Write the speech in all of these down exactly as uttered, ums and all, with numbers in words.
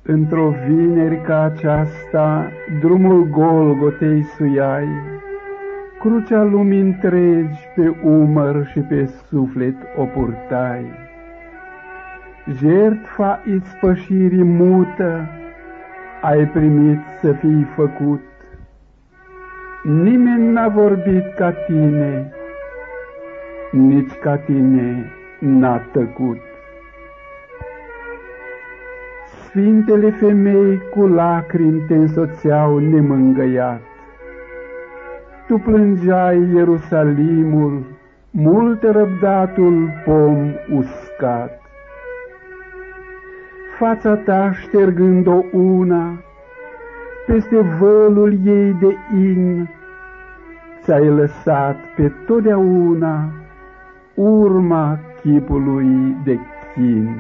Într-o vineri ca aceasta, drumul Golgotei suiai, crucea lumii întregi pe umăr și pe suflet o purtai. Jertfa ispășirii mută ai primit să fii făcut. Nimeni n-a vorbit ca tine, nici ca tine n-a tăcut. Sfintele femei cu lacrimi te însoțeau nemângăiat. Tu plângeai Ierusalimul, mult răbdatul pom uscat. Fața ta ștergând-o una, peste vălul ei de in, ți-ai lăsat pe totdeauna urma chipului de chin.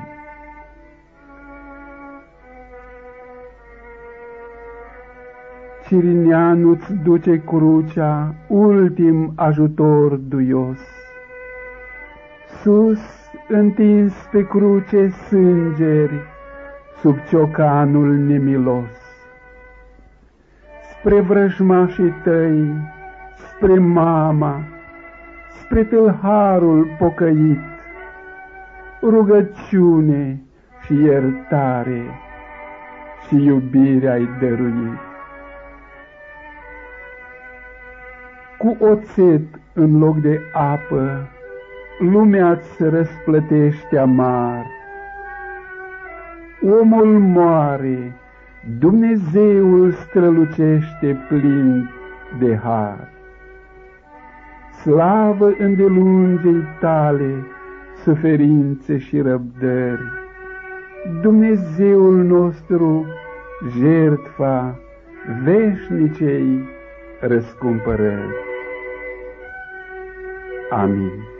Cirineanu-ți duce crucea, ultim ajutor duios. Sus, întins pe cruce sângeri, sub ciocanul nemilos. Spre vrăjmașii tăi, spre mama, spre tâlharul pocăit, rugăciune și iertare și iubire ai dăruit. Cu oțet în loc de apă, lumea-ți răsplătește amar. Omul moare, Dumnezeul strălucește plin de har. Slavă îndelungei tale, suferințe și răbdări, Dumnezeul nostru, jertfa veșnicei răscumpărări. Amin.